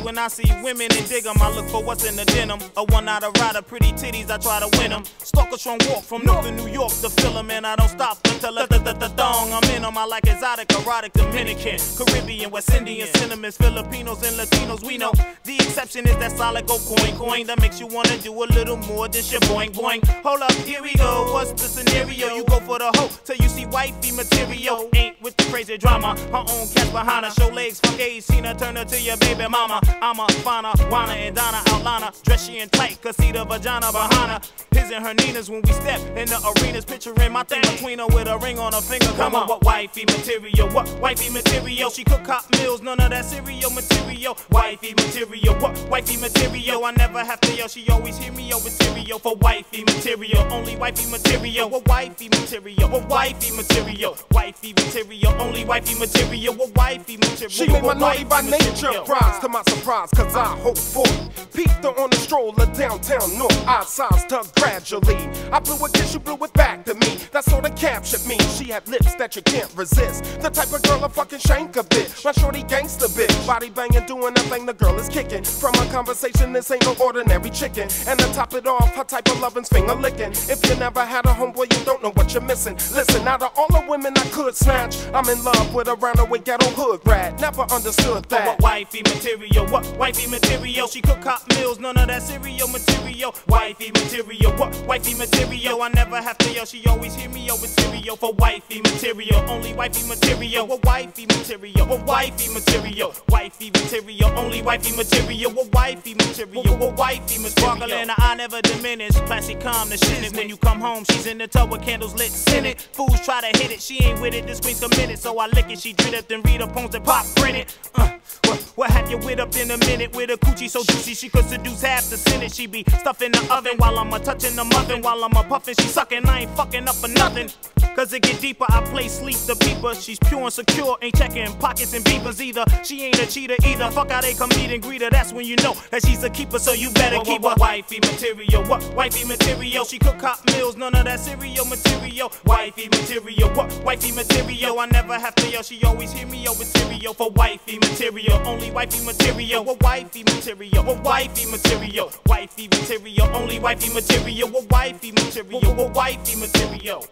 when I see women and dig 'em, I look for what's in the denim. A one-outer rider, pretty titties, I try to win 'em. Stalkers from walk from Northern New York to fill 'em, and I don't stop until the thong. I'm in 'em, I like exotic, erotic, Dominican, Caribbean, West Indian, Cinnamons, Filipinos, and Latinos. We know the exception is that solid gold coin that makes you wanna do a little more than shit boing boing. Hold up, here we go. What's the scenario? You go for the hoe till you see wifey material. Ain't with the crazy drama. Her own cat behind her. Show legs for gays. Seen her turn her to your baby mama. I'm a finer, Juana and Donna outliner. Dress she in tight, cause see the vagina behind her. His and her Ninas when we step in the arenas. Picturing my thing between her with a ring on her finger. Come on, what wifey material? What wifey material? She cook hot meals, none of that cereal material. Wifey material, what wifey material? I never have to yell, she always hear me over cereal. For wifey material, only wifey material. What wifey material? What wifey material? Wifey material, only wifey material. What wifey material? She made my naughty by nature prize to my surprise, cause I hope for it. Peeped her on the stroller downtown north. I sized her gradually. I blew a kiss, she blew it back to me. That sorta captured me. She had lips that you can't resist. The type of girl a fucking shank a bitch. My shorty gangsta bitch. Body banging, doing the thing the girl is kicking. From our conversation, this ain't no ordinary chicken. And to top it off, her type of lovin's finger licking. If you never had a homeboy, you don't know what you're missing. Listen, out of all the women I could snatch, I'm in love with a roundaway ghetto hood rat. Never understood that. What wifey material? What wifey material? She cook hot meals, none of that cereal material. Wifey material? What wifey material? I never have to yell, she always hear me over cereal. For wifey material, only wifey material. What wifey material? What wifey material? Wifey material, only wifey material. What wifey material? What wifey material? Sparkle in her eye never diminish. Classic calm, the shit is when you come home, she's in the tub with candles lit, sin it. Fools try to hit it, she ain't with it, the screen's committed. So I lick it, she drit it, then read her poems and pop print it. What have you with up in a minute? With a coochie so juicy she could seduce half the Senate. She be stuffing the oven while I'm a touching the muffin. While I'm a puffin', she sucking, I ain't fucking up for nothing. Cause it get deeper, I play sleep the peeper. She's pure and secure, ain't checking pockets and beepers either. She ain't a cheater either, fuck how they come meet and greet her. That's when you know that she's a keeper, so you better keep her. Wifey material, what wifey material? She cook hot meals, none of that cereal material. Wifey material, what wifey material? I never have to yell, she always hear me over cereal. For wifey material, only wifey material. What wifey material? What wifey material? Wifey material, only wifey material. What wifey material? What wifey material?